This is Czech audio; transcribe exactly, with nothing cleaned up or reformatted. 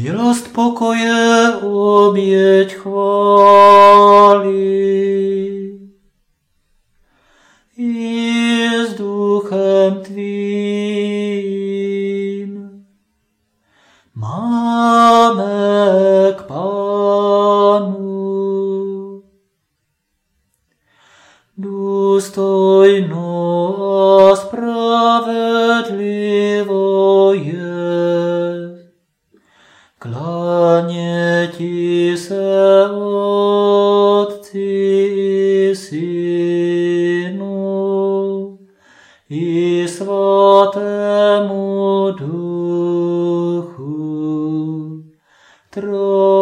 milost pokoje, oběť chvály. I s duchem tvým máme k Pánu. Důstojno a spravedlivo je klánět ti se, Otci i Synu i Svatému Duchu, Trojici